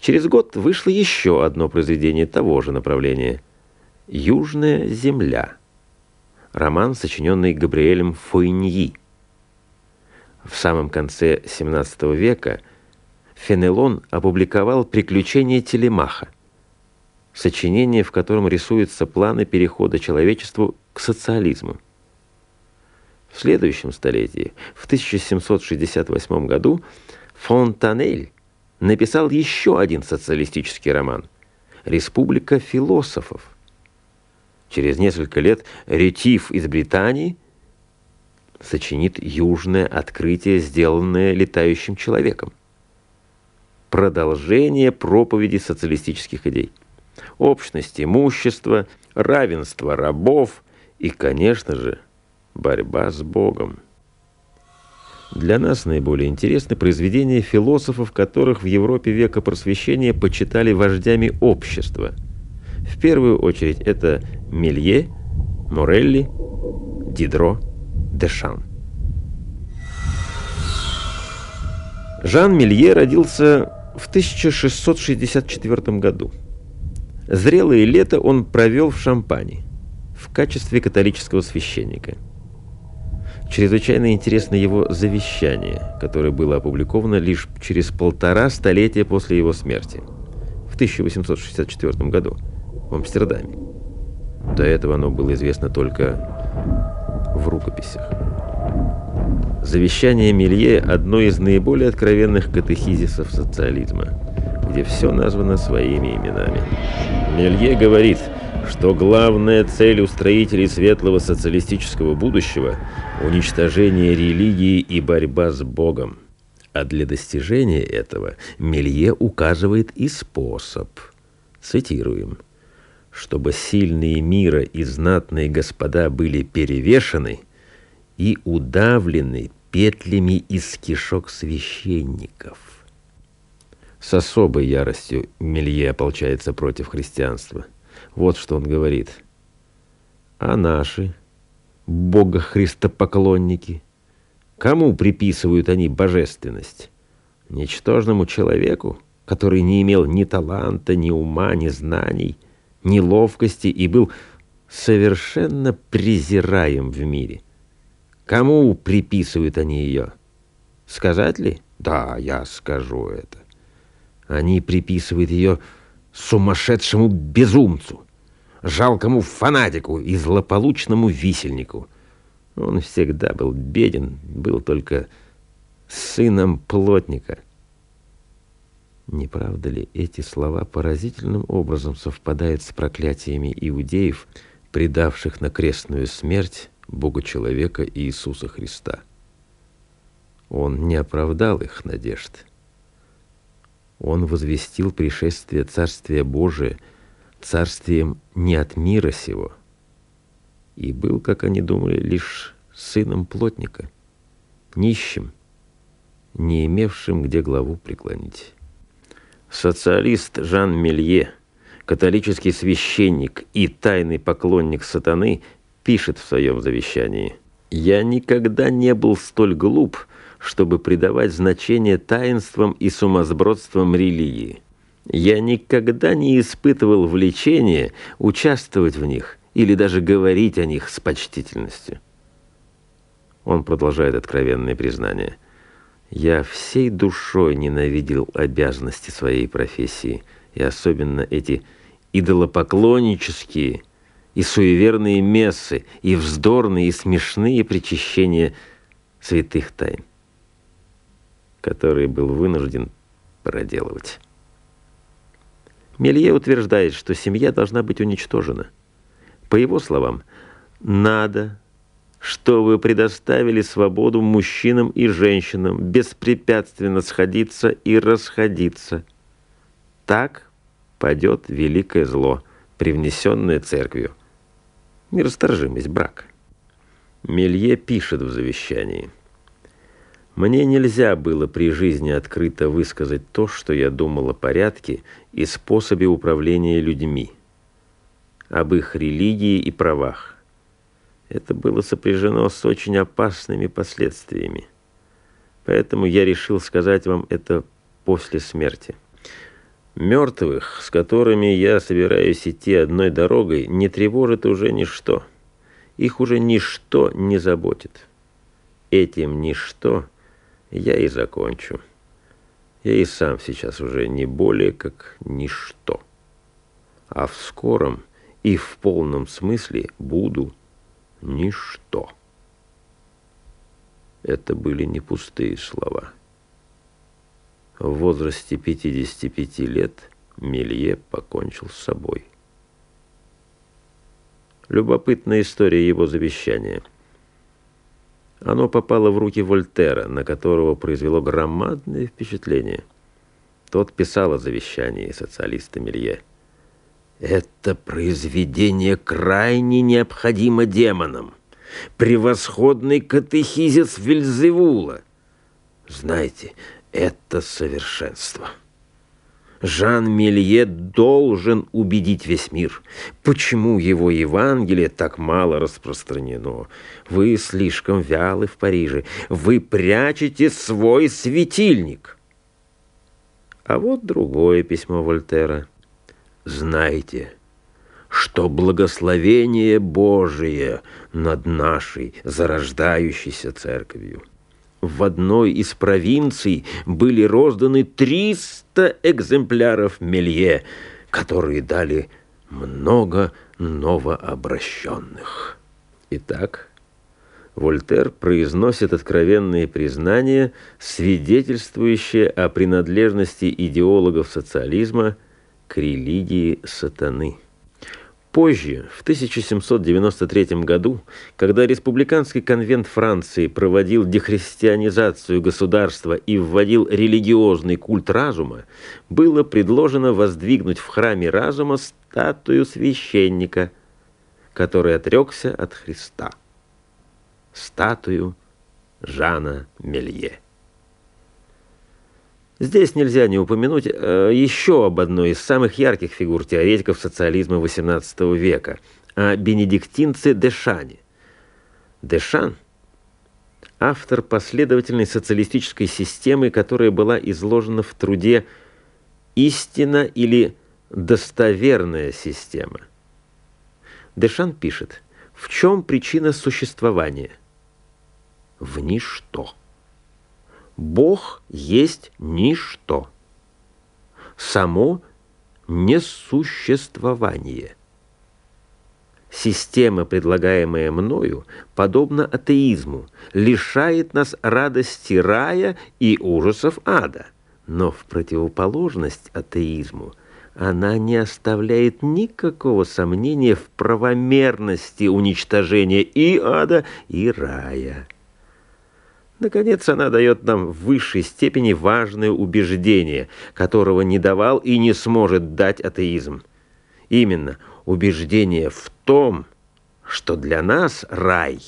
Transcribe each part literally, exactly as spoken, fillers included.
Через год вышло еще одно произведение того же направления «Южная земля». Роман, сочиненный Габриэлем Фойньи. В самом конце семнадцатого века Фенелон опубликовал «Приключения Телемаха», сочинение, в котором рисуются планы перехода человечеству к социализму. В следующем столетии, в тысяча семьсот шестьдесят восьмом году, Фонтанель написал еще один социалистический роман «Республика философов». Через несколько лет Ретив из Британии сочинит «Южное открытие, сделанное летающим человеком». Продолжение проповеди социалистических идей. Общность имущества, равенство рабов и, конечно же, борьба с Богом. Для нас наиболее интересны произведения философов, которых в Европе века Просвещения почитали вождями общества. В первую очередь это Мелье, Морелли, Дидро, Дешан. Жан Мелье родился в тысяча шестьсот шестьдесят четвёртом году. Зрелое лето он провел в Шампани в качестве католического священника. Чрезвычайно интересно его завещание, которое было опубликовано лишь через полтора столетия после его смерти, в тысяча восемьсот шестьдесят четвёртом году, в Амстердаме. До этого оно было известно только в рукописях. Завещание Мелье – одно из наиболее откровенных катехизисов социализма, где все названо своими именами. Мелье говорит, что главная цель устроителей светлого социалистического будущего – уничтожение религии и борьба с Богом. А для достижения этого Мелье указывает и способ. Цитируем. «Чтобы сильные мира и знатные господа были перевешены и удавлены петлями из кишок священников». С особой яростью Мелье ополчается против христианства. Вот что он говорит. А наши, богохристопоклонники, кому приписывают они божественность? Ничтожному человеку, который не имел ни таланта, ни ума, ни знаний, ни ловкости и был совершенно презираем в мире. Кому приписывают они ее? Сказать ли? Да, я скажу это. Они приписывают ее сумасшедшему безумцу, жалкому фанатику и злополучному висельнику. Он всегда был беден, был только сыном плотника. Не правда ли, эти слова поразительным образом совпадают с проклятиями иудеев, предавших на крестную смерть Бога-человека Иисуса Христа? Он не оправдал их надежд. Он возвестил пришествие Царствия Божия царствием не от мира сего, и был, как они думали, лишь сыном плотника, нищим, не имевшим где главу преклонить. Социалист Жан Мелье, католический священник и тайный поклонник сатаны, пишет в своем завещании: «Я никогда не был столь глуп, чтобы придавать значение таинствам и сумасбродствам религии. Я никогда не испытывал влечения участвовать в них или даже говорить о них с почтительностью». Он продолжает откровенные признания. «Я всей душой ненавидел обязанности своей профессии, и особенно эти идолопоклоннические и суеверные мессы, и вздорные и смешные причащения святых тайн, которые был вынужден проделывать». Мелье утверждает, что семья должна быть уничтожена. По его словам, надо, чтобы предоставили свободу мужчинам и женщинам беспрепятственно сходиться и расходиться. Так падет великое зло, привнесенное церковью. Нерасторжимость брака. Мелье пишет в завещании: «Мне нельзя было при жизни открыто высказать то, что я думал о порядке и способе управления людьми, об их религии и правах. Это было сопряжено с очень опасными последствиями. Поэтому я решил сказать вам это после смерти. Мертвых, с которыми я собираюсь идти одной дорогой, не тревожит уже ничто. Их уже ничто не заботит. Этим ничто я и закончу. Я и сам сейчас уже не более как ничто. А в скором и в полном смысле буду ничто. Это были не пустые слова. В возрасте пятидесяти пяти лет Мелье покончил с собой. Любопытная история его завещания. Оно попало в руки Вольтера, на которого произвело громадное впечатление. Тот писал о завещании социалиста Мелье. «Это произведение крайне необходимо демонам. Превосходный катехизис Вельзевула. Знаете, это совершенство. Жан Мелье должен убедить весь мир. Почему его Евангелие так мало распространено? Вы слишком вялы в Париже. Вы прячете свой светильник». А вот другое письмо Вольтера. «Знайте, что благословение Божие над нашей зарождающейся церковью. В одной из провинций были розданы триста экземпляров Мелье, которые дали много новообращенных». Итак, Вольтер произносит откровенные признания, свидетельствующие о принадлежности идеологов социализма к религии сатаны. Позже, в тысяча семьсот девяносто третьем году, когда Республиканский конвент Франции проводил дехристианизацию государства и вводил религиозный культ разума, было предложено воздвигнуть в храме разума статую священника, который отрекся от Христа. Статую Жана Мелье. Здесь нельзя не упомянуть э, еще об одной из самых ярких фигур теоретиков социализма восемнадцатого века, о бенедиктинце Дешане. Дешан – автор последовательной социалистической системы, которая была изложена в труде «Истина» или «Достоверная система». Дешан пишет: в чем причина существования? В ничто. Бог есть ничто. Само несуществование. Система, предлагаемая мною, подобно атеизму, лишает нас радости рая и ужасов ада. Но в противоположность атеизму она не оставляет никакого сомнения в правомерности уничтожения и ада, и рая. Наконец, она дает нам в высшей степени важное убеждение, которого не давал и не сможет дать атеизм. Именно убеждение в том, что для нас рай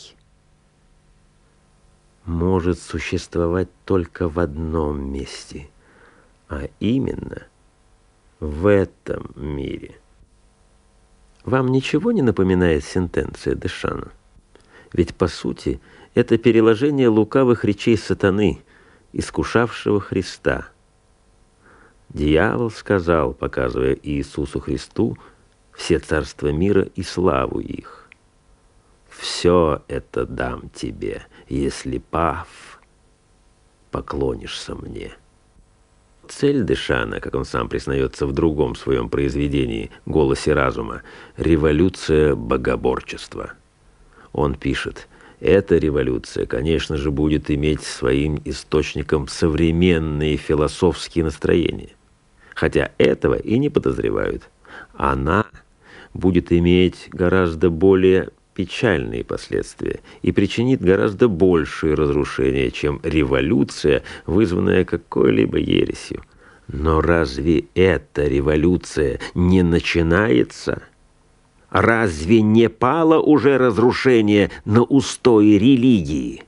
может существовать только в одном месте, а именно в этом мире. Вам ничего не напоминает сентенция Дешана? Ведь, по сути, это переложение лукавых речей сатаны, искушавшего Христа. Дьявол сказал, показывая Иисусу Христу все царства мира и славу их: «Все это дам тебе, если, пав, поклонишься мне». Цель Дешана, как он сам признается в другом своем произведении «Голосе разума», — революция богоборчества. Он пишет: эта революция, конечно же, будет иметь своим источником современные философские настроения. Хотя этого и не подозревают. Она будет иметь гораздо более печальные последствия и причинит гораздо большие разрушения, чем революция, вызванная какой-либо ересью. Но разве эта революция не начинается? Разве не пало уже разрушение на устои религии?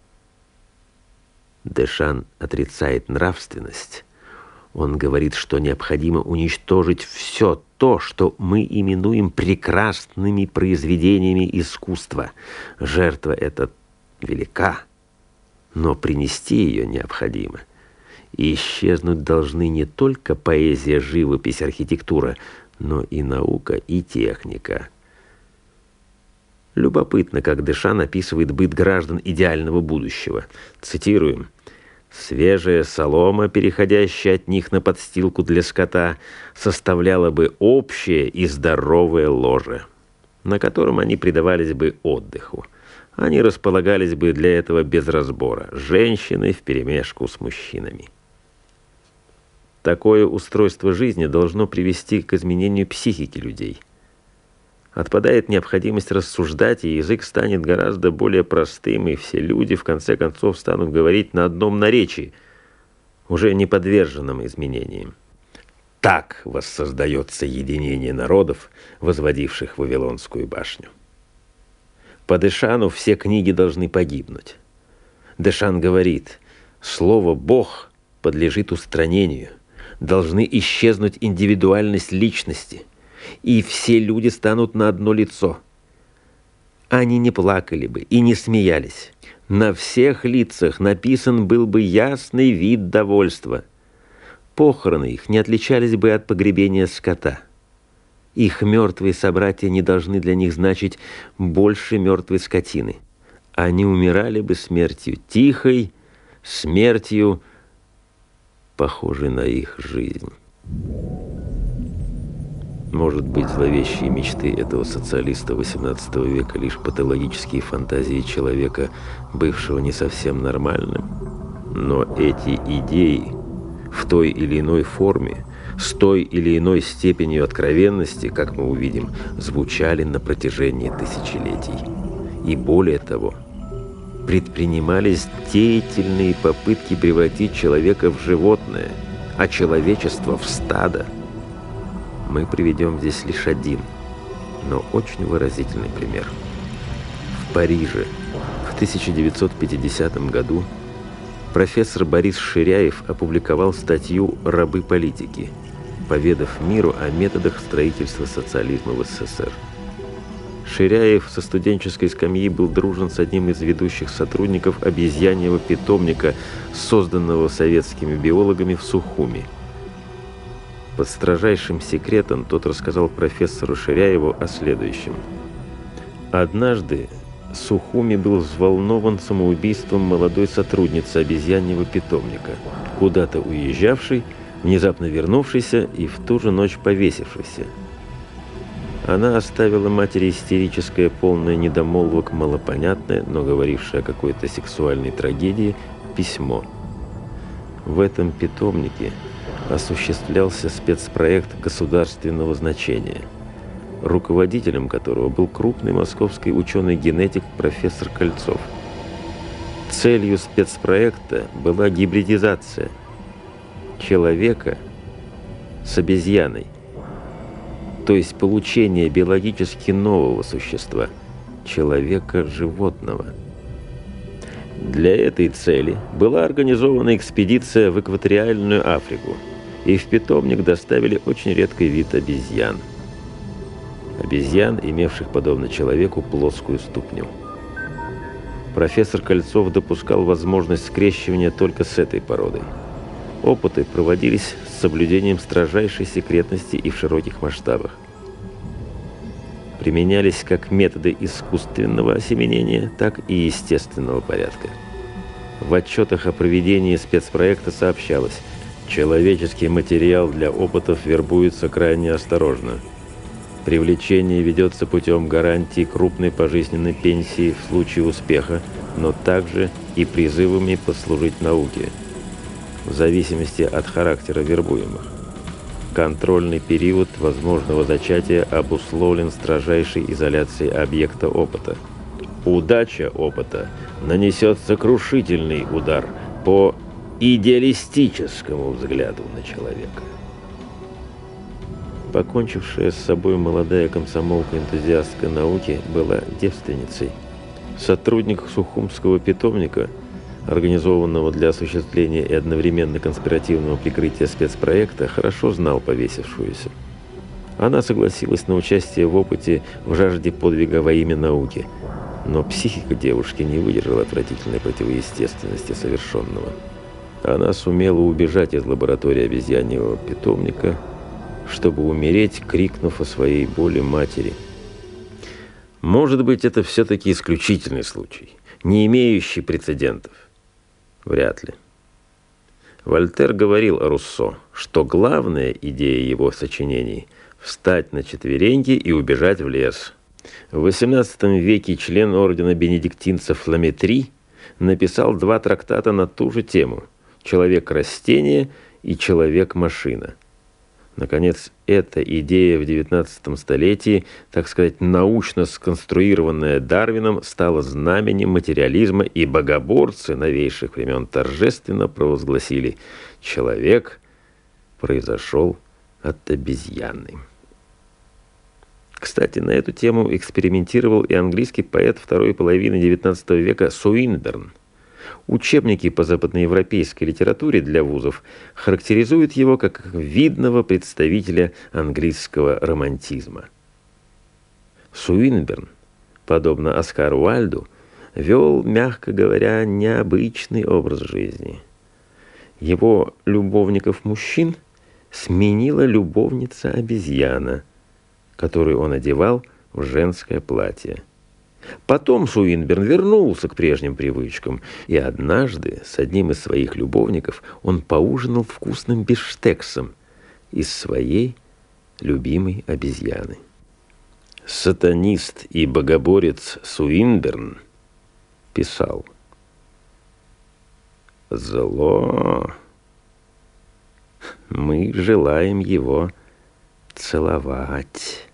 Дешан отрицает нравственность. Он говорит, что необходимо уничтожить все то, что мы именуем прекрасными произведениями искусства. Жертва эта велика, но принести ее необходимо. И исчезнуть должны не только поэзия, живопись, архитектура, но и наука, и техника. Любопытно, как Дешан описывает быт граждан идеального будущего. Цитируем. «Свежая солома, переходящая от них на подстилку для скота, составляла бы общее и здоровое ложе, на котором они предавались бы отдыху. Они располагались бы для этого без разбора, женщины вперемешку с мужчинами». Такое устройство жизни должно привести к изменению психики людей. Отпадает необходимость рассуждать, и язык станет гораздо более простым, и все люди, в конце концов, станут говорить на одном наречии, уже не подверженном изменениям. Так воссоздается единение народов, возводивших Вавилонскую башню. По Дешану все книги должны погибнуть. Дешан говорит, слово «Бог» подлежит устранению, должны исчезнуть индивидуальность личности, и все люди станут на одно лицо. Они не плакали бы и не смеялись. На всех лицах написан был бы ясный вид довольства. Похороны их не отличались бы от погребения скота. Их мертвые собратья не должны для них значить больше мертвой скотины. Они умирали бы смертью тихой, смертью, похожей на их жизнь. Может быть, зловещие мечты этого социалиста восемнадцатого века лишь патологические фантазии человека, бывшего не совсем нормальным. Но эти идеи в той или иной форме, с той или иной степенью откровенности, как мы увидим, звучали на протяжении тысячелетий. И более того, предпринимались деятельные попытки превратить человека в животное, а человечество в стадо. Мы приведем здесь лишь один, но очень выразительный пример. В Париже в тысяча девятьсот пятидесятом году профессор Борис Ширяев опубликовал статью «Рабы политики», поведав миру о методах строительства социализма в СССР. Ширяев со студенческой скамьи был дружен с одним из ведущих сотрудников обезьяньего питомника, созданного советскими биологами в Сухуми. Под строжайшим секретом тот рассказал профессору Ширяеву о следующем. Однажды Сухуми был взволнован самоубийством молодой сотрудницы обезьяньего питомника, куда-то уезжавшей, внезапно вернувшейся и в ту же ночь повесившейся. Она оставила матери истерическое, полное недомолвок, малопонятное, но говорившее о какой-то сексуальной трагедии, письмо. В этом питомнике осуществлялся спецпроект государственного значения, руководителем которого был крупный московский ученый-генетик профессор Кольцов. Целью спецпроекта была гибридизация человека с обезьяной, то есть получение биологически нового существа, человека-животного. Для этой цели была организована экспедиция в экваториальную Африку, и в питомник доставили очень редкий вид обезьян. Обезьян, имевших, подобно человеку, плоскую ступню. Профессор Кольцов допускал возможность скрещивания только с этой породой. Опыты проводились с соблюдением строжайшей секретности и в широких масштабах. Применялись как методы искусственного осеменения, так и естественного порядка. В отчетах о проведении спецпроекта сообщалось: человеческий материал для опытов вербуется крайне осторожно. Привлечение ведется путем гарантии крупной пожизненной пенсии в случае успеха, но также и призывами послужить науке, в зависимости от характера вербуемых. Контрольный период возможного зачатия обусловлен строжайшей изоляцией объекта опыта. Удача опыта нанесет сокрушительный удар по идеалистическому взгляду на человека. Покончившая с собой молодая комсомолка-энтузиастка науки была девственницей. Сотрудник Сухумского питомника, организованного для осуществления и одновременно конспиративного прикрытия спецпроекта, хорошо знал повесившуюся. Она согласилась на участие в опыте в жажде подвига во имя науки, но психика девушки не выдержала отвратительной противоестественности совершенного. Она сумела убежать из лаборатории обезьяньего питомника, чтобы умереть, крикнув о своей боли матери. Может быть, это все-таки исключительный случай, не имеющий прецедентов? Вряд ли. Вольтер говорил о Руссо, что главная идея его сочинений – встать на четвереньки и убежать в лес. В восемнадцатом веке член ордена бенедиктинцев Ламетри написал два трактата на ту же тему – «Человек-растение» и «Человек-машина». Наконец, эта идея в девятнадцатом столетии, так сказать, научно сконструированная Дарвином, стала знаменем материализма, и богоборцы новейших времен торжественно провозгласили: человек произошел от обезьяны. Кстати, на эту тему экспериментировал и английский поэт второй половины девятнадцатого века Суинберн. Учебники по западноевропейской литературе для вузов характеризуют его как видного представителя английского романтизма. Суинберн, подобно Оскару Уайльду, вел, мягко говоря, необычный образ жизни. Его любовников-мужчин сменила любовница-обезьяна, которую он одевал в женское платье. Потом Суинберн вернулся к прежним привычкам, и однажды с одним из своих любовников он поужинал вкусным бифштексом из своей любимой обезьяны. Сатанист и богоборец Суинберн писал: «Зло, мы желаем его целовать».